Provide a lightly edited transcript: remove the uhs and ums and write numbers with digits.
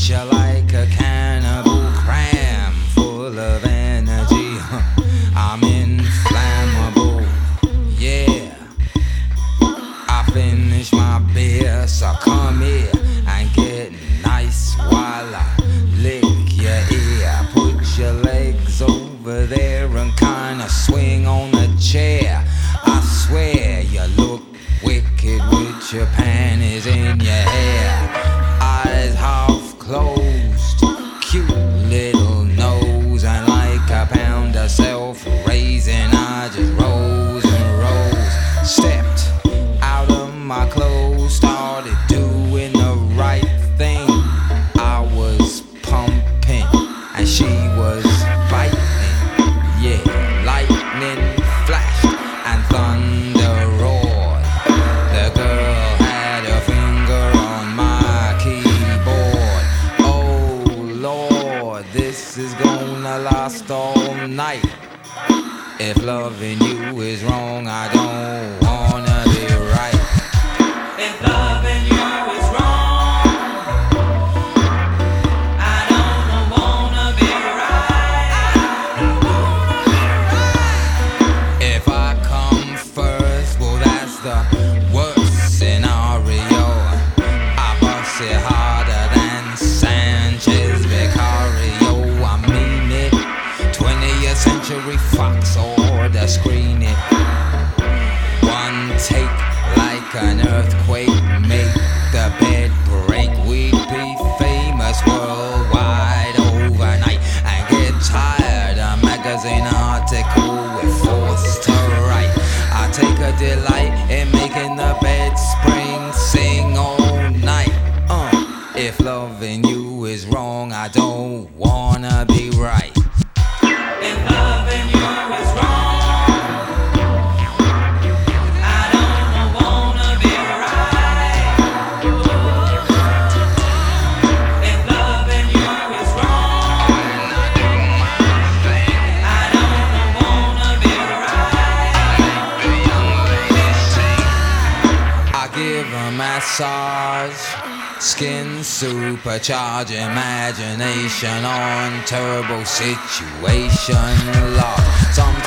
you like a cannibal cram full of energy. I'm inflammable, yeah. I finish my beer, so come here and get nice while I lick your ear. Put your legs over there and kinda swing on the chair. I swear you look wicked with your panties in your hair. Eyes half closed, cute little nose, and like a pound of self-raising I just rose and rose. Stepped out of my clothes, started doing the right thing. I was pumping and she was biting. Yeah, lightning flashed and thunder roared. The girl had a finger on my keyboard. Oh Lord, this is gonna last all night. If loving you is wrong, I don't wanna be right. If loving you is wrong, I don't wanna be right. If I come first, well that's the worst scenario. I bust it harder than Sanchez Vicario. I mean it, 20th Century Fox order screen it. One take like an earthquake, make the bed break. We'd be famous worldwide overnight and get tired of magazine article we're forced to write. I take a delight in making the bed spring sing all night. If loving you is wrong, I don't wanna be right. If loving you is wrong, I don't wanna be right. If loving you is wrong, I don't wanna be right. I give a massage, skin supercharge imagination on turbo situation lock. Sometimes